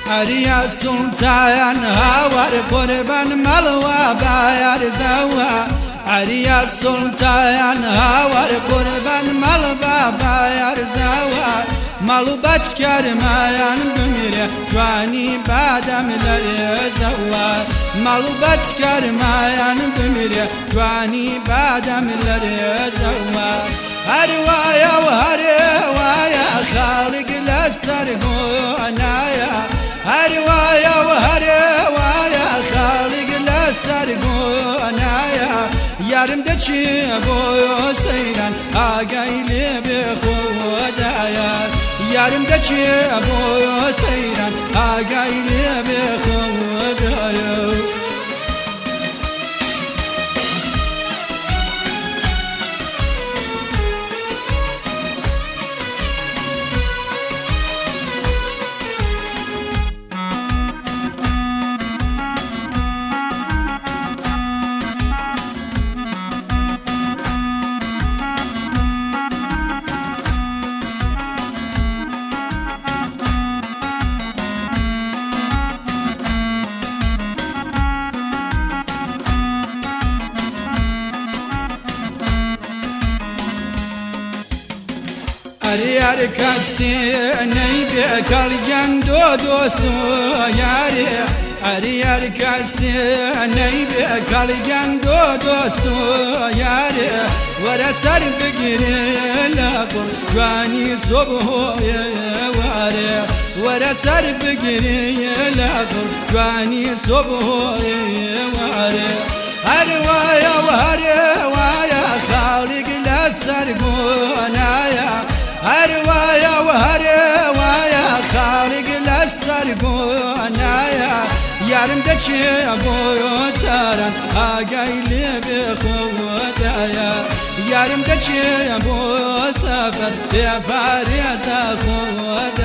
أريا سلطان هاور قربان ملوا باير زوا أريا سلطان هاور قربان ملوا باير زوا مالو بچکر مایان بمیره جوانی بادم لر زوا مالو بچکر مایان بمیره جوانی بادم لر زوا هر وایا و هر وایا خالق لسر گونایا هر وایا و هر وایا خالق لسر گونایا yarım da çiboyo seyran agayli be khudaya yarım da çiboyo seyran agayli be khudaya Yar kasi ney be kalgan dostu yari yar kasi ney be kalgan dostu yari wara sar fikri la jani subho ware wara sar fikri la jani subho ware har waya khaliq la sar gonaya هر وایا و هر وایا خالق لسر گونایا yarım da çiboyo taran agayli be khudaya yarım da çiboyo sefer be bariza khudaya